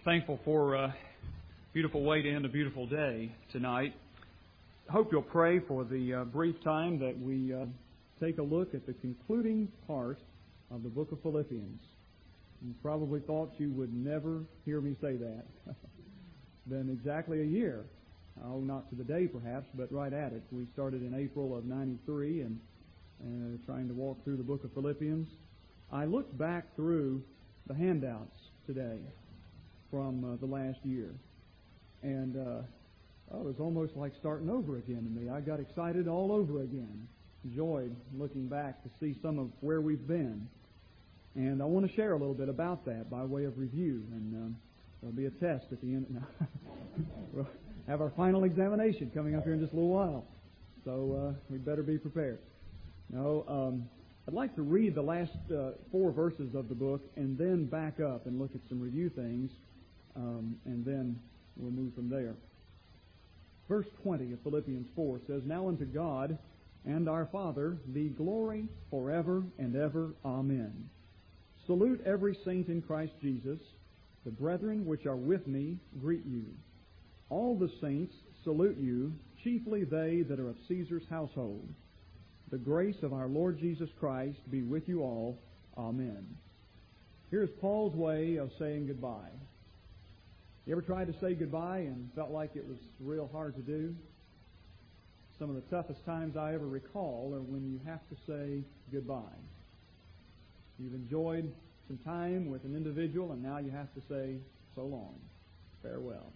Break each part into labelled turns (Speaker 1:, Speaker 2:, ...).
Speaker 1: Thankful for a beautiful way to end a beautiful day tonight. I hope you'll pray for the brief time that we take a look at the concluding part of the book of Philippians. You probably thought you would never hear me say that. Been exactly a year. Oh, not to the day perhaps, but right at it. We started in April of '93 and trying to walk through the book of Philippians. I looked back through the handouts today from the last year, and it was almost like starting over again to me. I got excited all over again. Enjoyed looking back to see some of where we've been. And I want to share a little bit about that by way of review, and there'll be a test at the end. We'll have our final examination coming up here in just a little while, so we'd better be prepared. I'd like to read the last 4 verses of the book and then back up and look at some review things, and then we'll move from there. Verse 20 of Philippians 4 says, "Now unto God and our Father be glory forever and ever. Amen. Salute every saint in Christ Jesus. The brethren which are with me greet you. All the saints salute you, chiefly they that are of Caesar's household. The grace of our Lord Jesus Christ be with you all. Amen." Here's Paul's way of saying goodbye. You ever tried to say goodbye and felt like it was real hard to do? Some of the toughest times I ever recall are when you have to say goodbye. You've enjoyed some time with an individual, and now you have to say so long, farewell.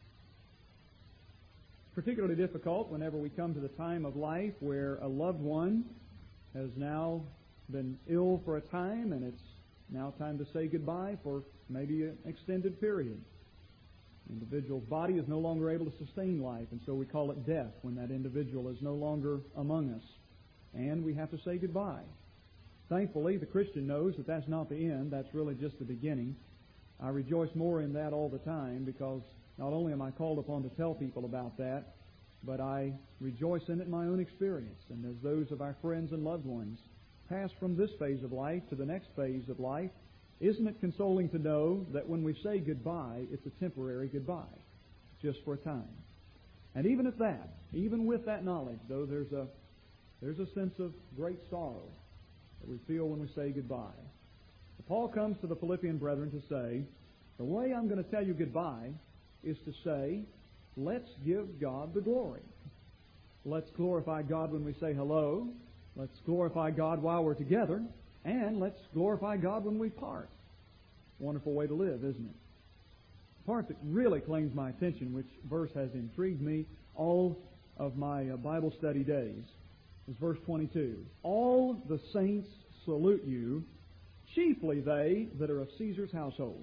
Speaker 1: Particularly difficult whenever we come to the time of life where a loved one has now been ill for a time, and it's now time to say goodbye for maybe an extended period. The individual's body is no longer able to sustain life, and so we call it death when that individual is no longer among us, and we have to say goodbye. Thankfully, the Christian knows that that's not the end, that's really just the beginning. I rejoice more in that all the time, because not only am I called upon to tell people about that, but I rejoice in it in my own experience, and as those of our friends and loved ones pass from this phase of life to the next phase of life, isn't it consoling to know that when we say goodbye, it's a temporary goodbye, just for a time? And even at that, even with that knowledge, though, there's a sense of great sorrow that we feel when we say goodbye. Paul comes to the Philippian brethren to say, the way I'm going to tell you goodbye is to say, let's give God the glory. Let's glorify God when we say hello. Let's glorify God while we're together. And let's glorify God when we part. Wonderful way to live, isn't it? The part that really claims my attention, which verse has intrigued me all of my Bible study days, is verse 22. All the saints salute you, chiefly they that are of Caesar's household.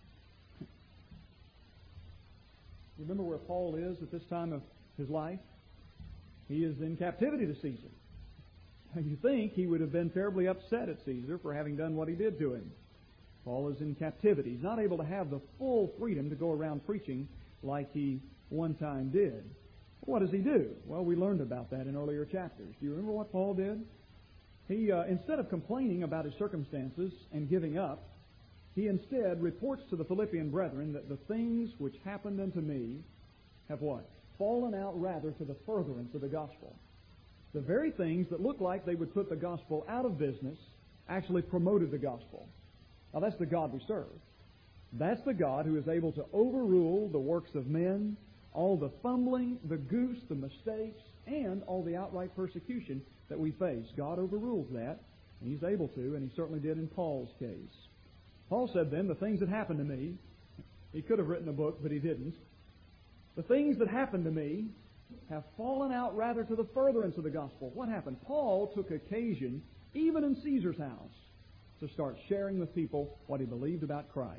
Speaker 1: Remember where Paul is at this time of his life? He is in captivity to Caesar. You think he would have been terribly upset at Caesar for having done what he did to him. Paul is in captivity. He's not able to have the full freedom to go around preaching like he one time did. What does he do? Well, we learned about that in earlier chapters. Do you remember what Paul did? He, instead of complaining about his circumstances and giving up, he instead reports to the Philippian brethren that the things which happened unto me have what? Fallen out rather to the furtherance of the gospel. The very things that looked like they would put the gospel out of business actually promoted the gospel. Now, that's the God we serve. That's the God who is able to overrule the works of men, all the fumbling, the goose, the mistakes, and all the outright persecution that we face. God overrules that, and He's able to, and He certainly did in Paul's case. Paul said then, the things that happened to me, he could have written a book, but he didn't. The things that happened to me have fallen out rather to the furtherance of the gospel. What happened? Paul took occasion, even in Caesar's house, to start sharing with people what he believed about Christ.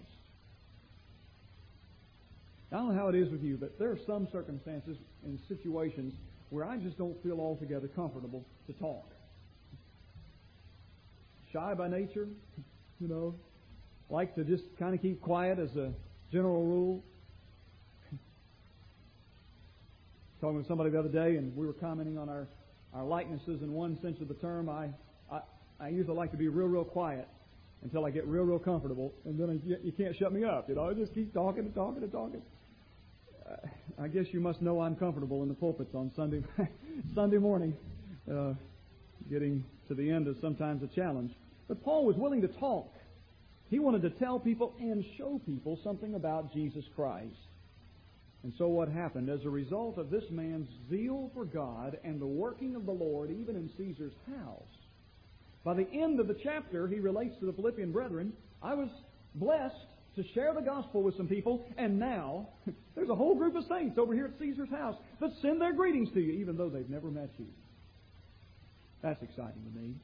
Speaker 1: I don't know how it is with you, but there are some circumstances and situations where I just don't feel altogether comfortable to talk. Shy by nature, like to just kind of keep quiet as a general rule. Talking with somebody the other day, and we were commenting on our likenesses in one sense of the term. I usually like to be real quiet until I get real, real comfortable, and then you can't shut me up. I just keep talking and talking and talking. I guess you must know I'm comfortable in the pulpits on Sunday morning. Getting to the end is sometimes a challenge. But Paul was willing to talk. He wanted to tell people and show people something about Jesus Christ. And so what happened? As a result of this man's zeal for God and the working of the Lord even in Caesar's house, by the end of the chapter, he relates to the Philippian brethren, I was blessed to share the gospel with some people, and now there's a whole group of saints over here at Caesar's house that send their greetings to you, even though they've never met you. That's exciting to me.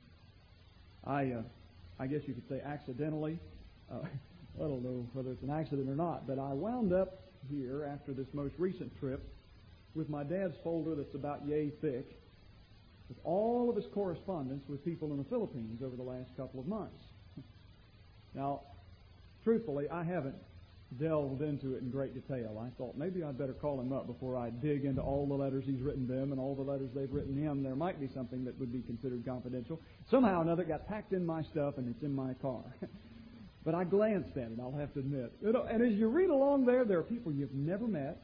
Speaker 1: I guess you could say accidentally. I don't know whether it's an accident or not, but I wound up here after this most recent trip with my dad's folder that's about yay thick with all of his correspondence with people in the Philippines over the last couple of months. Now, truthfully, I haven't delved into it in great detail. I thought maybe I'd better call him up before I dig into all the letters he's written them and all the letters they've written him. There might be something that would be considered confidential. Somehow or another it got packed in my stuff and it's in my car. But I glanced at it, I'll have to admit. And as you read along there are people you've never met.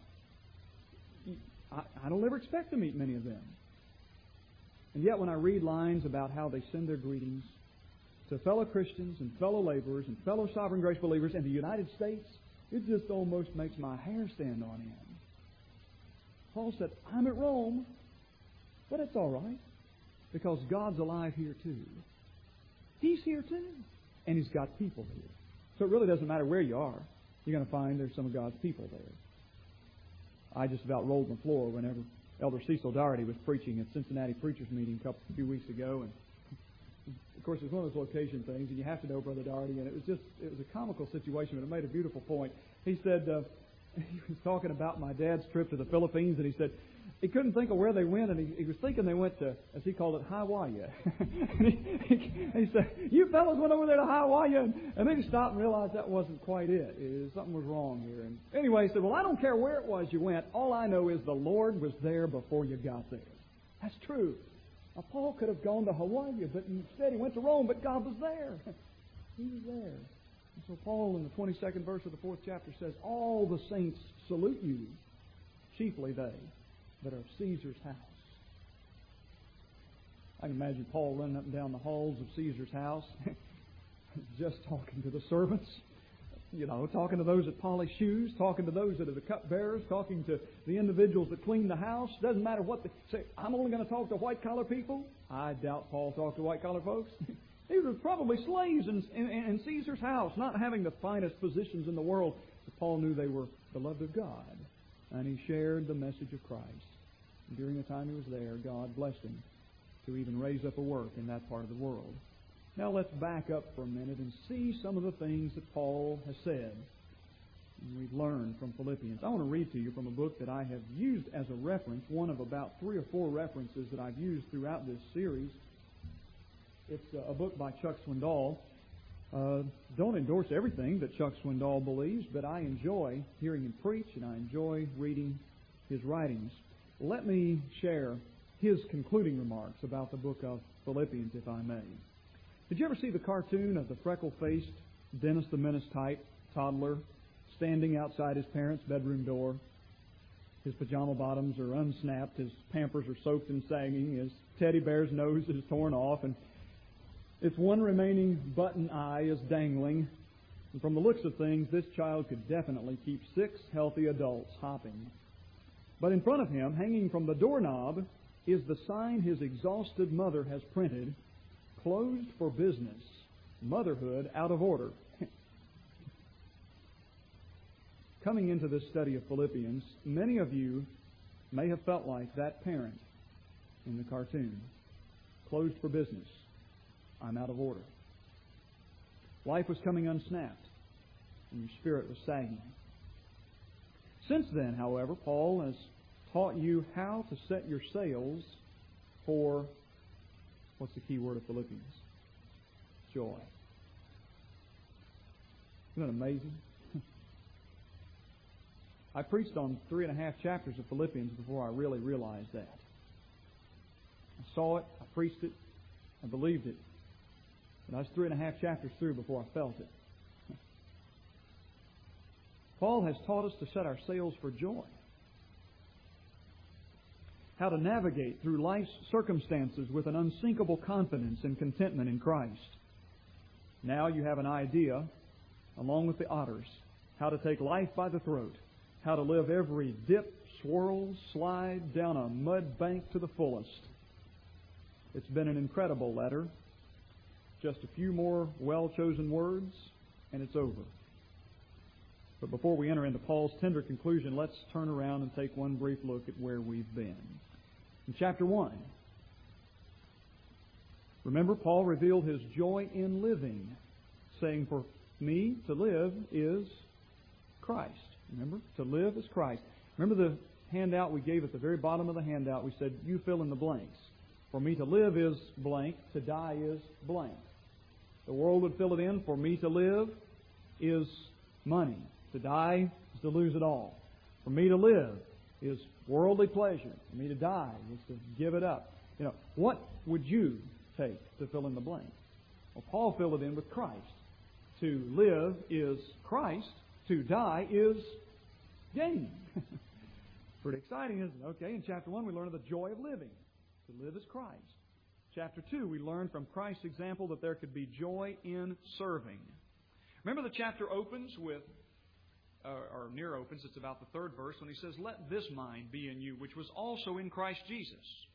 Speaker 1: I don't ever expect to meet many of them. And yet when I read lines about how they send their greetings to fellow Christians and fellow laborers and fellow Sovereign Grace believers in the United States, it just almost makes my hair stand on end. Paul said, I'm at Rome, but it's all right, because God's alive here too. He's here too, and He's got people here. So it really doesn't matter where you are. You're going to find there's some of God's people there. I just about rolled on the floor whenever Elder Cecil Doherty was preaching at Cincinnati Preachers Meeting a few weeks ago, and of course, it's one of those location things, and you have to know Brother Doherty, and it was a comical situation, but it made a beautiful point. He said, he was talking about my dad's trip to the Philippines, and he said he couldn't think of where they went, and he was thinking they went to, as he called it, Hawaii. He said, you fellows went over there to Hawaii, and then he stopped and realized that wasn't quite it. Something was wrong here. And anyway, he said, well, I don't care where it was you went. All I know is the Lord was there before you got there. That's true. Now, Paul could have gone to Hawaii, but instead he went to Rome, but God was there. He was there. And so Paul, in the 22nd verse of the 4th chapter, says, all the saints salute you, chiefly they that are of Caesar's house. I can imagine Paul running up and down the halls of Caesar's house, just talking to the servants, talking to those that polish shoes, talking to those that are the cupbearers, talking to the individuals that clean the house. Doesn't matter what they say. I'm only going to talk to white-collar people. I doubt Paul talked to white-collar folks. These were probably slaves in Caesar's house, not having the finest positions in the world. But Paul knew they were beloved of God, and he shared the message of Christ. And during the time he was there, God blessed him to even raise up a work in that part of the world. Now let's back up for a minute and see some of the things that Paul has said and we've learned from Philippians. I want to read to you from a book that I have used as a reference, one of about 3 or 4 references that I've used throughout this series. It's a book by Chuck Swindoll. Don't endorse everything that Chuck Swindoll believes, but I enjoy hearing him preach and I enjoy reading his writings. Let me share his concluding remarks about the book of Philippians, if I may. Did you ever see the cartoon of the freckle-faced Dennis the Menace type toddler standing outside his parents' bedroom door? His pajama bottoms are unsnapped, his pampers are soaked and sagging, his teddy bear's nose is torn off, and its one remaining button eye is dangling. And from the looks of things, this child could definitely keep 6 healthy adults hopping. But in front of him, hanging from the doorknob, is the sign his exhausted mother has printed, closed for business, motherhood out of order. Coming into this study of Philippians, many of you may have felt like that parent in the cartoon. Closed for business. I'm out of order. Life was coming unsnapped, and your spirit was sagging. Since then, however, Paul has taught you how to set your sails for, what's the key word of Philippians? Joy. Isn't that amazing? I preached on 3.5 chapters of Philippians before I really realized that. I saw it, I preached it, I believed it. But I was 3.5 chapters through before I felt it. Paul has taught us to set our sails for joy. How to navigate through life's circumstances with an unsinkable confidence and contentment in Christ. Now you have an idea, along with the otters, how to take life by the throat, how to live every dip, swirl, slide down a mud bank to the fullest. It's been an incredible letter. Just a few more well-chosen words, and it's over. But before we enter into Paul's tender conclusion, let's turn around and take one brief look at where we've been. In chapter 1, remember, Paul revealed his joy in living, saying, for me to live is Christ. Remember, to live is Christ. Remember the handout we gave at the very bottom of the handout? We said, you fill in the blanks. For me to live is blank, to die is blank. The world would fill it in. For me to live is money. To die is to lose it all. For me to live is worldly pleasure. For me to die is to give it up. What would you take to fill in the blank? Well, Paul filled it in with Christ. To live is Christ. To die is gain. Pretty exciting, isn't it? Okay, in chapter 1 we learn of the joy of living. To live is Christ. Chapter 2 we learn from Christ's example that there could be joy in serving. Remember the chapter opens with, or near opens, it's about the 3rd verse, when he says, let this mind be in you, which was also in Christ Jesus.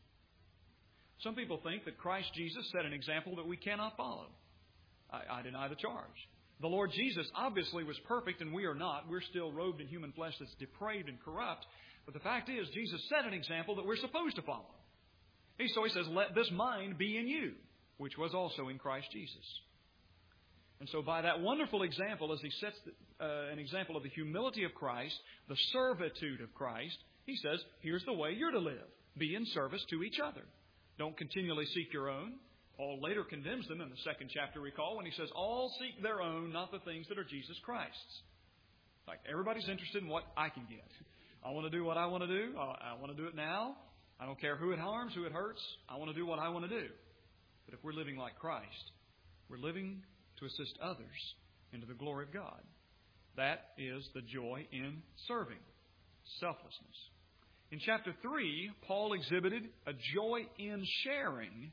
Speaker 1: Some people think that Christ Jesus set an example that we cannot follow. I deny the charge. The Lord Jesus obviously was perfect, and we are not. We're still robed in human flesh that's depraved and corrupt. But the fact is, Jesus set an example that we're supposed to follow. So he says, let this mind be in you, which was also in Christ Jesus. And so by that wonderful example, as he sets an example of the humility of Christ, the servitude of Christ, he says, here's the way you're to live. Be in service to each other. Don't continually seek your own. Paul later condemns them in the 2nd chapter, recall, when he says, all seek their own, not the things that are Jesus Christ's. Like, everybody's interested in what I can get. I want to do what I want to do. I want to do it now. I don't care who it harms, who it hurts. I want to do what I want to do. But if we're living like Christ, we're living to assist others into the glory of God. That is the joy in serving. Selflessness. In chapter 3, Paul exhibited a joy in sharing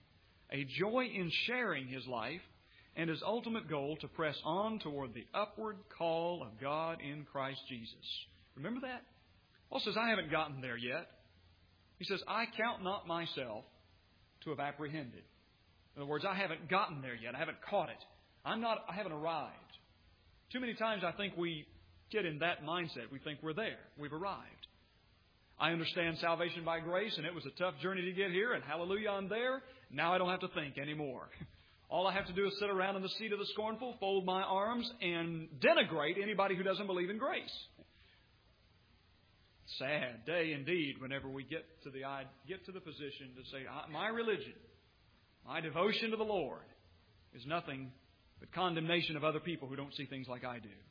Speaker 1: his life and his ultimate goal to press on toward the upward call of God in Christ Jesus. Remember that? Paul says, I haven't gotten there yet. He says, I count not myself to have apprehended. In other words, I haven't gotten there yet. I haven't caught it. I haven't arrived. Too many times I think we get in that mindset. We think we're there. We've arrived. I understand salvation by grace, and it was a tough journey to get here, and hallelujah, I'm there. Now I don't have to think anymore. All I have to do is sit around in the seat of the scornful, fold my arms, and denigrate anybody who doesn't believe in grace. Sad day indeed whenever we get to the position to say, my religion, my devotion to the Lord is nothing but condemnation of other people who don't see things like I do.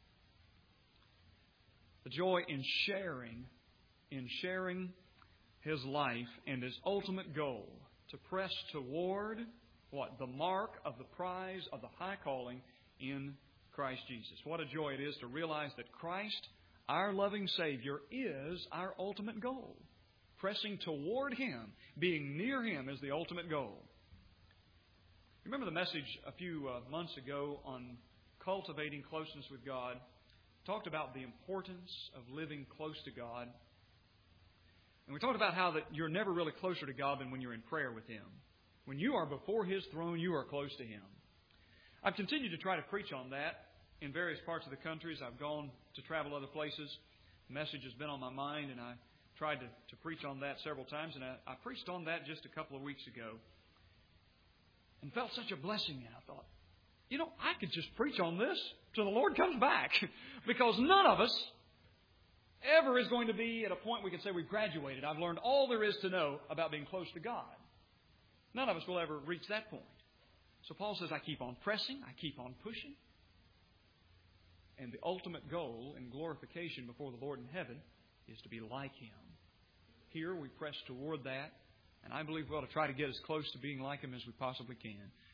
Speaker 1: The joy in sharing his life and his ultimate goal to press toward what? The mark of the prize of the high calling in Christ Jesus. What a joy it is to realize that Christ, our loving Savior, is our ultimate goal. Pressing toward Him, being near Him is the ultimate goal. Remember the message a few months ago on cultivating closeness with God? Talked about the importance of living close to God. And we talked about how that you're never really closer to God than when you're in prayer with Him. When you are before His throne, you are close to Him. I've continued to try to preach on that in various parts of the country as I've gone to travel other places. The message has been on my mind, and I tried to preach on that several times. And I preached on that just a couple of weeks ago and felt such a blessing. And I thought, I could just preach on this till the Lord comes back. Because none of us ever is going to be at a point we can say we've graduated. I've learned all there is to know about being close to God. None of us will ever reach that point. So Paul says, I keep on pressing, I keep on pushing. And the ultimate goal in glorification before the Lord in heaven is to be like Him. Here we press toward that, and I believe we ought to try to get as close to being like Him as we possibly can.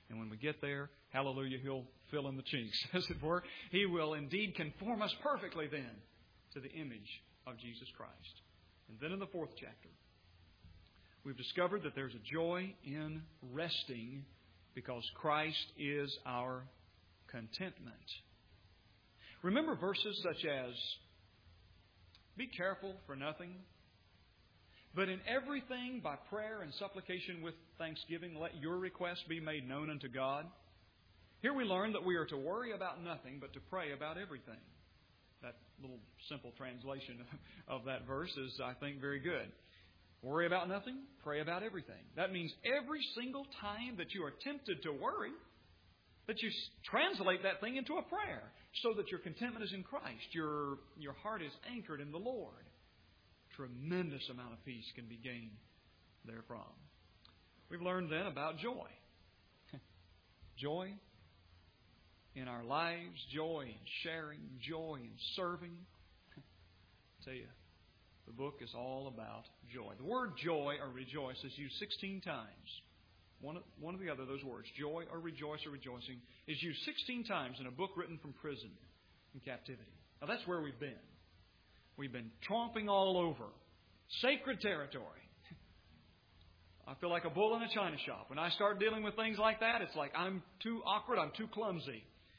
Speaker 1: And when we get there, hallelujah, He'll fill in the chinks, as it were. He will indeed conform us perfectly then to the image of Jesus Christ. And then in the 4th chapter, we've discovered that there's a joy in resting because Christ is our contentment. Remember verses such as, be careful for nothing, but in everything by prayer and supplication with thanksgiving, let your requests be made known unto God. Here we learn that we are to worry about nothing, but to pray about everything. That little simple translation of that verse is, I think, very good. Worry about nothing, pray about everything. That means every single time that you are tempted to worry, that you translate that thing into a prayer so that your contentment is in Christ. Your heart is anchored in the Lord. Tremendous amount of peace can be gained therefrom. We've learned then about joy. Joy in our lives, joy in sharing, joy in serving. I tell you, the book is all about joy. The word joy or rejoice is used 16 times. One or the other of those words, joy or rejoice or rejoicing, is used 16 times in a book written from prison in captivity. Now that's where we've been. We've been tromping all over sacred territory. I feel like a bull in a china shop. When I start dealing with things like that, it's like I'm too awkward, I'm too clumsy.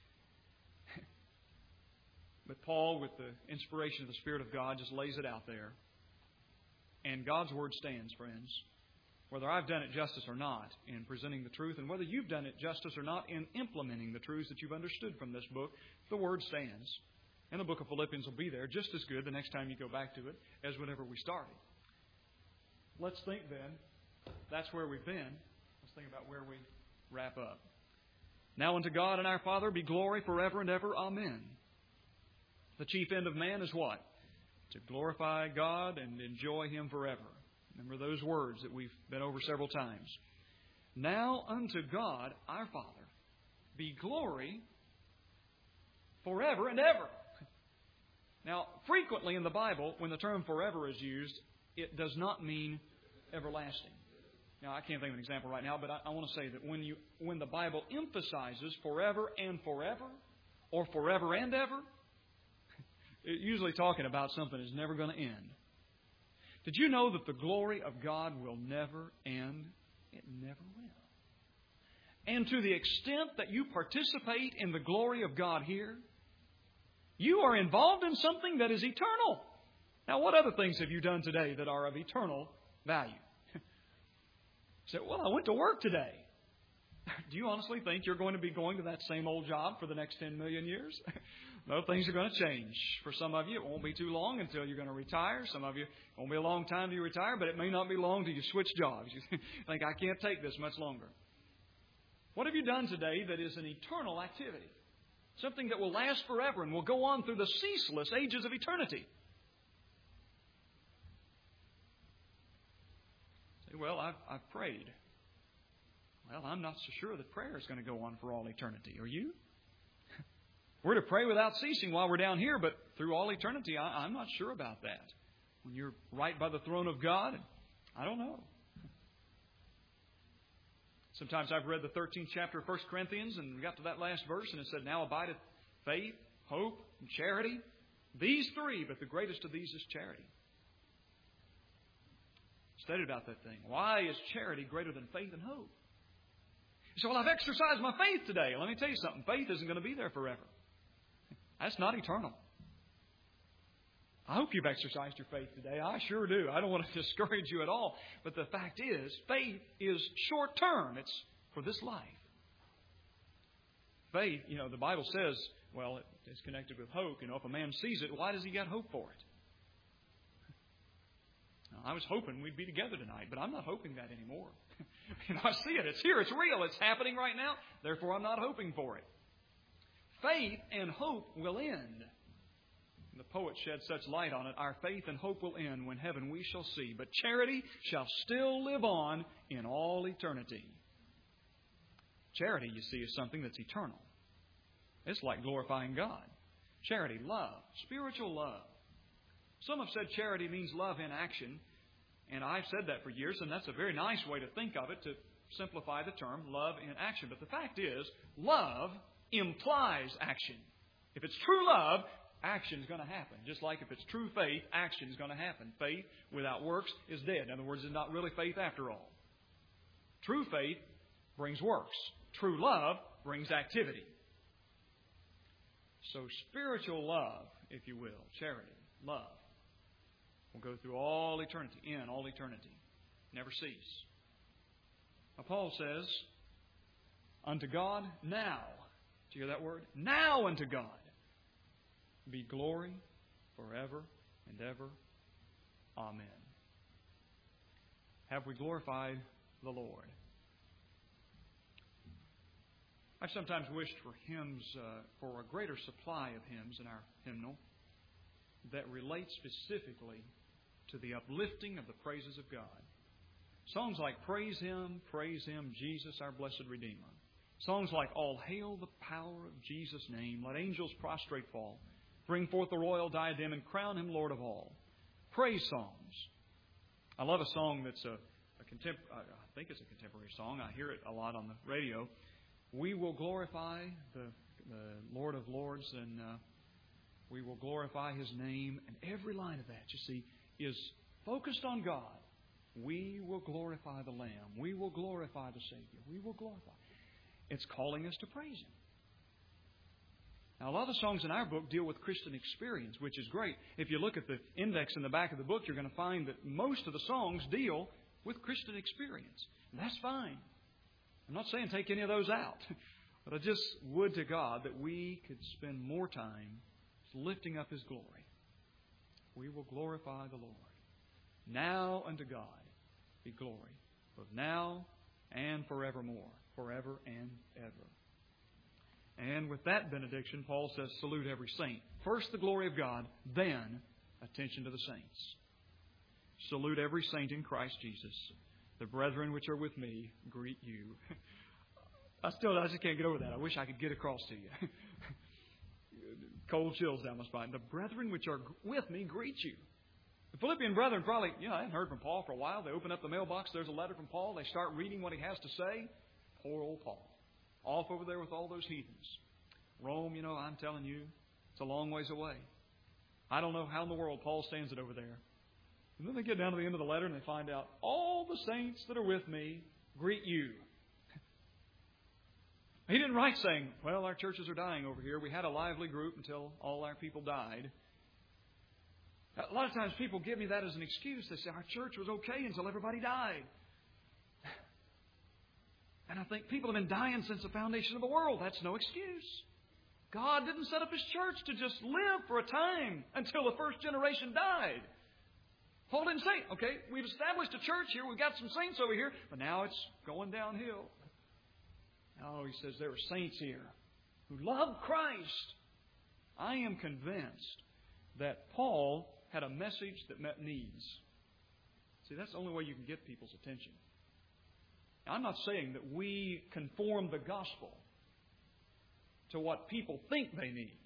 Speaker 1: But Paul, with the inspiration of the Spirit of God, just lays it out there. And God's Word stands, friends. Whether I've done it justice or not in presenting the truth, and whether you've done it justice or not in implementing the truths that you've understood from this book, the Word stands. And the book of Philippians will be there just as good the next time you go back to it as whenever we started. Let's think then. That's where we've been. Let's think about where we wrap up. Now unto God and our Father be glory forever and ever. Amen. The chief end of man is what? To glorify God and enjoy Him forever. Remember those words that we've been over several times. Now unto God our Father be glory forever and ever. Now, frequently in the Bible, when the term forever is used, it does not mean everlasting. Now, I can't think of an example right now, but I want to say that when the Bible emphasizes forever and forever, or forever and ever, it's usually talking about something that's never going to end. Did you know that the glory of God will never end? It never will. And to the extent that you participate in the glory of God here, you are involved in something that is eternal. Now, what other things have you done today that are of eternal value? You say, well, I went to work today. Do you honestly think you're going to be going to that same old job for the next 10 million years? No, things are going to change. For some of you, it won't be too long until you're going to retire. Some of you, it won't be a long time till you retire, but it may not be long till you switch jobs. You think, I can't take this much longer. What have you done today that is an eternal activity? Something that will last forever and will go on through the ceaseless ages of eternity. Say, well, I've prayed. Well, I'm not so sure that prayer is going to go on for all eternity. Are you? We're to pray without ceasing while we're down here, but through all eternity, I'm not sure about that. When you're right by the throne of God, I don't know. Sometimes I've read the 13th chapter of 1 Corinthians and we got to that last verse and it said, now abideth faith, hope, and charity. These three, but the greatest of these is charity. Studied about that thing. Why is charity greater than faith and hope? You say, well, I've exercised my faith today. Let me tell you something. Faith isn't going to be there forever. That's not eternal. I hope you've exercised your faith today. I sure do. I don't want to discourage you at all. But the fact is, faith is short term. It's for this life. Faith, the Bible says, well, it's connected with hope. If a man sees it, why does he get hope for it? Now, I was hoping we'd be together tonight, but I'm not hoping that anymore. I see it. It's here. It's real. It's happening right now. Therefore, I'm not hoping for it. Faith and hope will end. The poet shed such light on it. Our faith and hope will end when heaven we shall see. But charity shall still live on in all eternity. Charity, you see, is something that's eternal. It's like glorifying God. Charity, love, spiritual love. Some have said charity means love in action. And I've said that for years, and that's a very nice way to think of it, to simplify the term, love in action. But the fact is, love implies action. If it's true love, action is going to happen. Just like if it's true faith, action is going to happen. Faith without works is dead. In other words, it's not really faith after all. True faith brings works. True love brings activity. So spiritual love, if you will, charity, love, will go through all eternity, never cease. Now Paul says, unto God now. Did you hear that word? Now unto God be glory forever and ever. Amen. Have we glorified the Lord? I've sometimes wished for hymns, for a greater supply of hymns in our hymnal that relate specifically to the uplifting of the praises of God. Songs like Praise Him, Jesus, our blessed Redeemer. Songs like All Hail the Power of Jesus' Name, Let Angels Prostrate Fall, Bring Forth the Royal Diadem and Crown Him Lord of All. Praise songs. I love a song that's I think it's a contemporary song. I hear it a lot on the radio. We will glorify the Lord of Lords, and we will glorify His name. And every line of that, you see, is focused on God. We will glorify the Lamb. We will glorify the Savior. We will glorify. It's calling us to praise Him. Now, a lot of the songs in our book deal with Christian experience, which is great. If you look at the index in the back of the book, you're going to find that most of the songs deal with Christian experience. And that's fine. I'm not saying take any of those out. But I just would to God that we could spend more time lifting up His glory. We will glorify the Lord. Now unto God be glory, both now and forevermore, forever and ever. And with that benediction, Paul says, salute every saint. First the glory of God, then attention to the saints. Salute every saint in Christ Jesus. The brethren which are with me greet you. I just can't get over that. I wish I could get across to you. Cold chills down my spine. The brethren which are with me greet you. The Philippian brethren probably, I hadn't heard from Paul for a while. They open up the mailbox. There's a letter from Paul. They start reading what he has to say. Poor old Paul. Off over there with all those heathens. Rome, I'm telling you, it's a long ways away. I don't know how in the world Paul stands it over there. And then they get down to the end of the letter and they find out, all the saints that are with me greet you. He didn't write saying, well, our churches are dying over here. We had a lively group until all our people died. A lot of times people give me that as an excuse. They say, our church was okay until everybody died. And I think people have been dying since the foundation of the world. That's no excuse. God didn't set up His church to just live for a time until the first generation died. Paul didn't say, okay, we've established a church here, we've got some saints over here, but now it's going downhill. No, he says there are saints here who love Christ. I am convinced that Paul had a message that met needs. See, that's the only way you can get people's attention. Now, I'm not saying that we conform the gospel to what people think they need.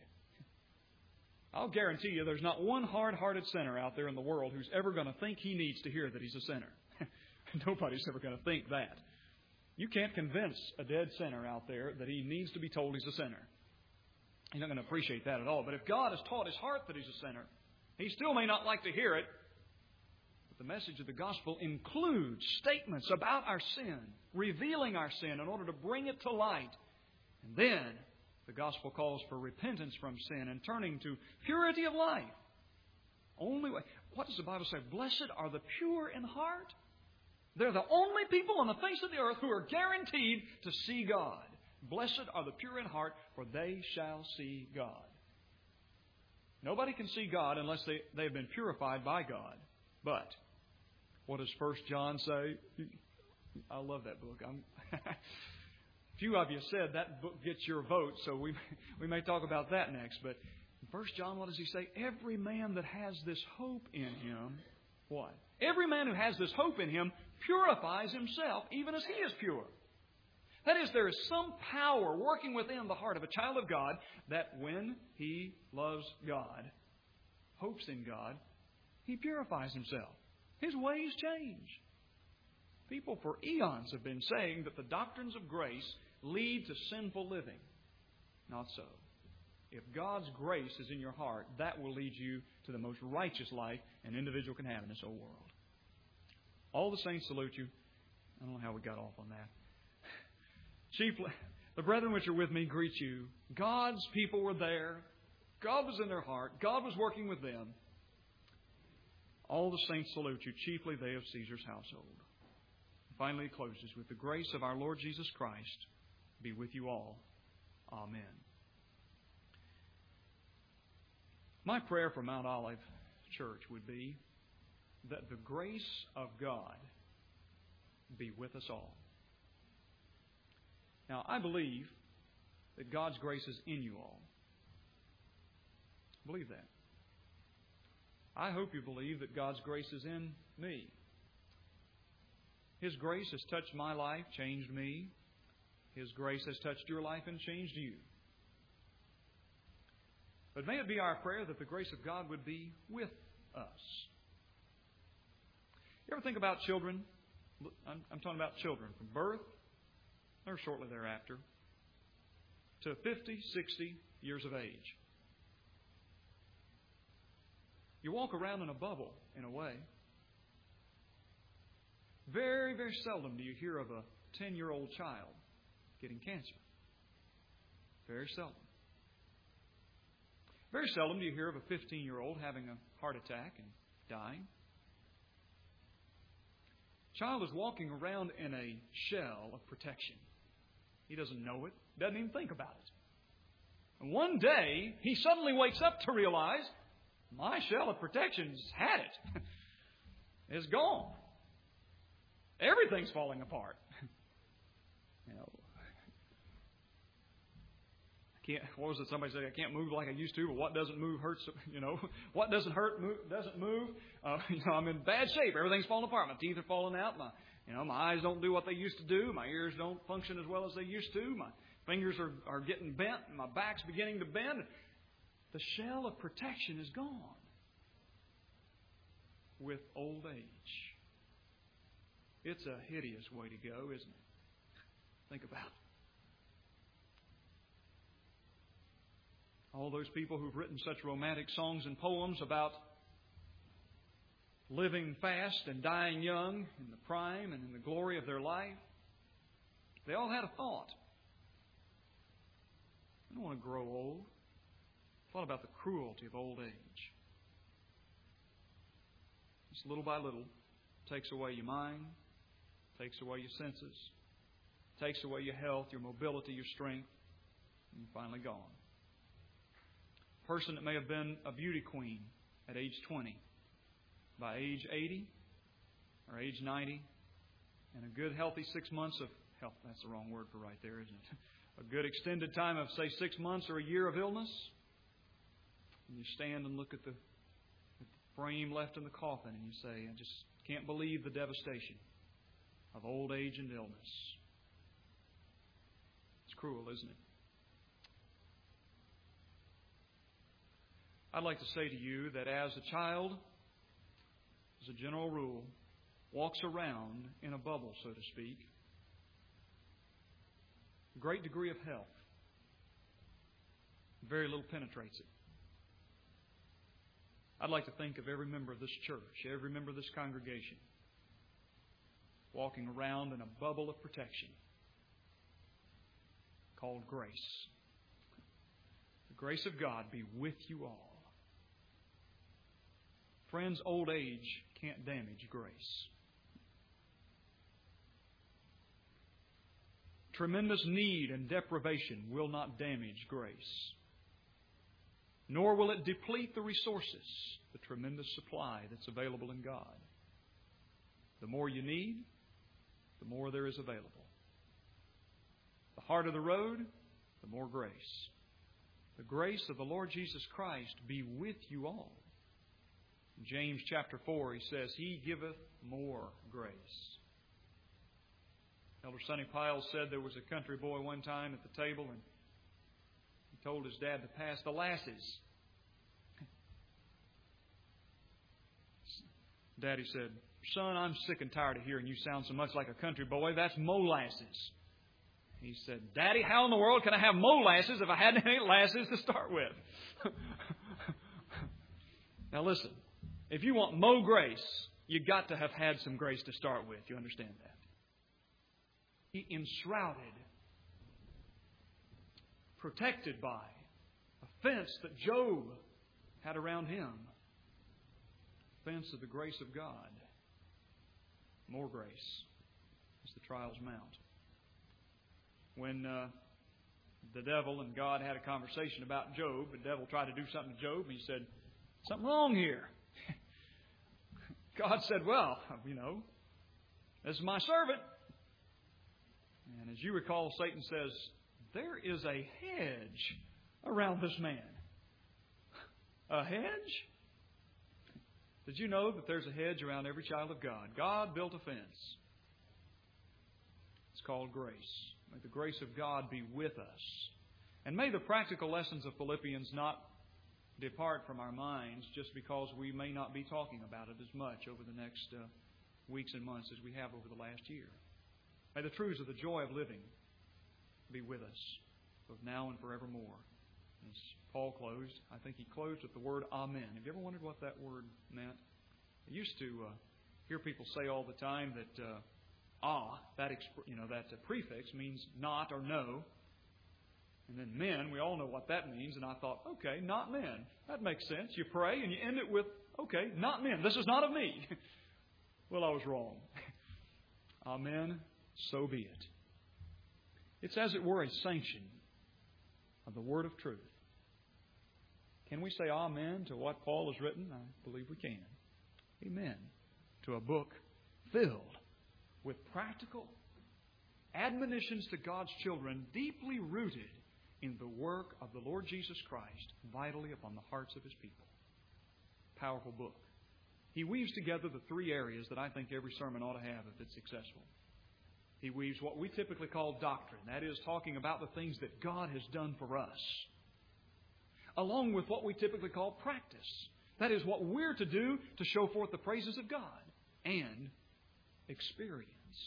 Speaker 1: I'll guarantee you there's not one hard-hearted sinner out there in the world who's ever going to think he needs to hear that he's a sinner. Nobody's ever going to think that. You can't convince a dead sinner out there that he needs to be told he's a sinner. He's not going to appreciate that at all. But if God has taught his heart that he's a sinner, he still may not like to hear it. But the message of the gospel includes statements about our sin, revealing our sin in order to bring it to light. And then the gospel calls for repentance from sin and turning to purity of life. Only way. What does the Bible say? Blessed are the pure in heart. They're the only people on the face of the earth who are guaranteed to see God. Blessed are the pure in heart, for they shall see God. Nobody can see God unless they have been purified by God. But what does 1 John say? I love that book. Few of you said that book gets your vote, so we may talk about that next. But in 1 John, what does he say? Every man that has this hope in him, what? Every man who has this hope in him purifies himself, even as he is pure. That is, there is some power working within the heart of a child of God that when he loves God, hopes in God, he purifies himself. His ways change. People for eons have been saying that the doctrines of grace lead to sinful living. Not so. If God's grace is in your heart, that will lead you to the most righteous life an individual can have in this whole world. All the saints salute you. I don't know how we got off on that. Chiefly, the brethren which are with me greet you. God's people were there. God was in their heart. God was working with them. All the saints salute you, chiefly they of Caesar's household. Finally, it closes with the grace of our Lord Jesus Christ be with you all. Amen. My prayer for Mount Olive Church would be that the grace of God be with us all. Now, I believe that God's grace is in you all. I believe that. I hope you believe that God's grace is in me. His grace has touched my life, changed me. His grace has touched your life and changed you. But may it be our prayer that the grace of God would be with us. You ever think about children? I'm talking about children from birth or shortly thereafter to 50, 60 years of age. You walk around in a bubble, in a way. Very, very seldom do you hear of a 10-year-old child getting cancer. Very seldom. Very seldom do you hear of a 15-year-old having a heart attack and dying. Child is walking around in a shell of protection. He doesn't know it, doesn't even think about it. And one day, he suddenly wakes up to realize, my shell of protection's had it. It's gone. Everything's falling apart. What was it? Somebody said, I can't move like I used to, but what doesn't move hurts. What doesn't hurt doesn't move. I'm in bad shape. Everything's falling apart. My teeth are falling out. My eyes don't do what they used to do. My ears don't function as well as they used to. My fingers are getting bent. And my back's beginning to bend. The shell of protection is gone with old age. It's a hideous way to go, isn't it? Think about it. All those people who've written such romantic songs and poems about living fast and dying young in the prime and in the glory of their life, they all had a thought. I don't want to grow old. Thought about the cruelty of old age. Just little by little, takes away your mind, takes away your senses, takes away your health, your mobility, your strength, and you're finally gone. A person that may have been a beauty queen at age 20, by age 80 or age 90, and a good healthy 6 months of health, that's the wrong word for right there, isn't it? A good extended time of, say, 6 months or a year of illness, and you stand and look at the frame left in the coffin and you say, I just can't believe the devastation of old age and illness. It's cruel, isn't it? I'd like to say to you that as a child, as a general rule, walks around in a bubble, so to speak, a great degree of health, very little penetrates it. I'd like to think of every member of this church, every member of this congregation, walking around in a bubble of protection called grace. The grace of God be with you all. Friends, old age can't damage grace. Tremendous need and deprivation will not damage grace. Nor will it deplete the resources, the tremendous supply that's available in God. The more you need, the more there is available. The harder the road, the more grace. The grace of the Lord Jesus Christ be with you all. In James chapter 4, he says, He giveth more grace. Elder Sonny Piles said there was a country boy one time at the table, and he told his dad to pass the lasses. Daddy said, "Son, I'm sick and tired of hearing you sound so much like a country boy. That's molasses." He said, "Daddy, how in the world can I have molasses if I hadn't any lasses to start with?" Now listen, if you want mo grace, you've got to have had some grace to start with. You understand that? He enshrouded, protected by a fence that Job had around him. Fence of the grace of God. More grace as the trials mount. When the devil and God had a conversation about Job, the devil tried to do something to Job, and he said, "Something wrong here." God said, "Well, this is my servant." And as you recall, Satan says, "There is a hedge around this man." A hedge? Did you know that there's a hedge around every child of God? God built a fence. It's called grace. May the grace of God be with us. And may the practical lessons of Philippians not depart from our minds just because we may not be talking about it as much over the next weeks and months as we have over the last year. May the truths of the joy of living be with us, both now and forevermore. As Paul closed, I think he closed with the word Amen. Have you ever wondered what that word meant? I used to hear people say all the time that that prefix means not or no. And then men, we all know what that means. And I thought, okay, not men. That makes sense. You pray and you end it with, okay, not men. This is not of me. Well, I was wrong. Amen. So be it. It's as it were a sanction of the word of truth. Can we say amen to what Paul has written? I believe we can. Amen. To a book filled with practical admonitions to God's children, deeply rooted in the work of the Lord Jesus Christ, vitally upon the hearts of His people. Powerful book. He weaves together the three areas that I think every sermon ought to have if it's successful. He weaves what we typically call doctrine, that is, talking about the things that God has done for us, along with what we typically call practice, that is, what we're to do to show forth the praises of God, and experience.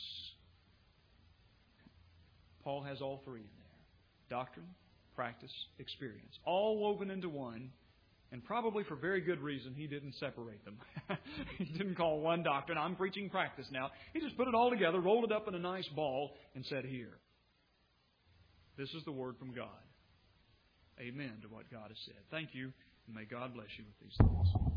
Speaker 1: Paul has all three in there. Doctrine, practice, experience. All woven into one, and probably for very good reason he didn't separate them. He didn't call one doctrine, I'm preaching practice now. He just put it all together, rolled it up in a nice ball, and said, here, this is the word from God. Amen to what God has said. Thank you, and may God bless you with these things.